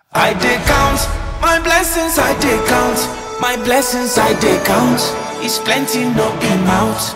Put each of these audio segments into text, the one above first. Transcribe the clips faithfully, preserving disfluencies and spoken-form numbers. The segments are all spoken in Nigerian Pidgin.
I dey count my blessings, I dey count my blessings, I dey count. It's plenty, no be mouth.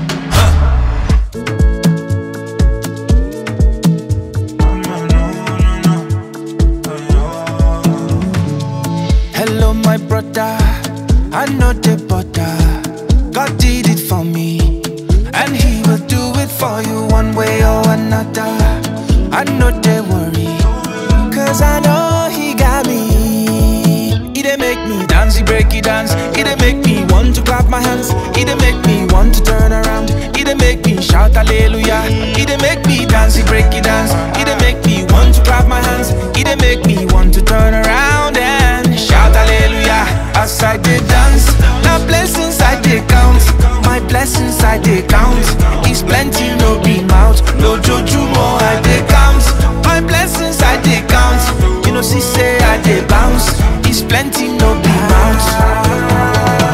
Hello, my brother. I know the butter. God did it for me, and He will do it for you one way or another. I know they worry, cause I know He got me. He dey make me dance, He break it dance. He dey make me want to clap my hands. He dey make me want to turn around. He dey make me shout hallelujah. He dey make me dance, He break it dance. He dey make me want to clap my hands. He dey make me want to turn around and shout hallelujah. As I dey dance, now blessings I dey count. My blessings I dey count. It's plenty, no be mouth. No jojumo I dey count. My blessings I dey count. You know she say I dey bounce. It's plenty, no be mouth.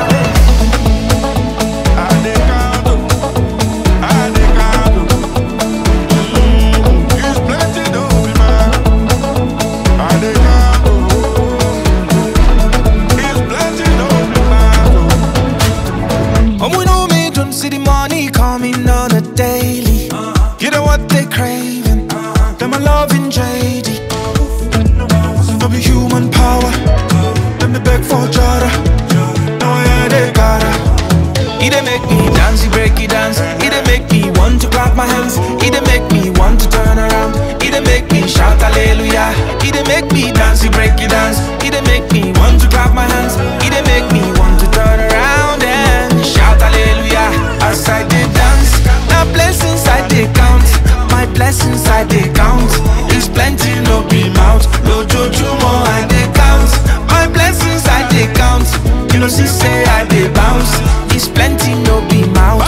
Coming on a daily, you know what they craving. Them a loving J D. No be human power. Them me beg for Jada. No yeah they gotta. He dey make me dance, He break it dance. He dey make me want to clap my hands. He dey make me want to turn around. He dey make me shout hallelujah. He dey make me dance, He break it dance. He dey make me want to clap my hands. He dey make me want to turn around and shout hallelujah. As I dey dance, now blessings I dey count. My blessings I dey count. It's plenty, no be mouth. No jojumo I dey count. My blessings I dey count. You know she say I dey bounce. It's plenty, no be mouth.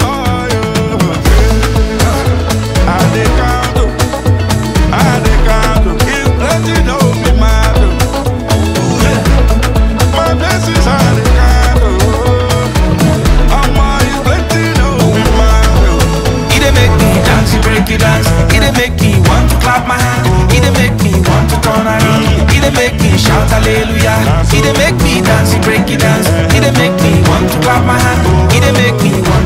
He dey make me want to clap my hand. He dey make me want to turn around. He dey make me shout hallelujah. He dey make me dance, He break it dance. He dey make me want to clap my hand. He dey make me want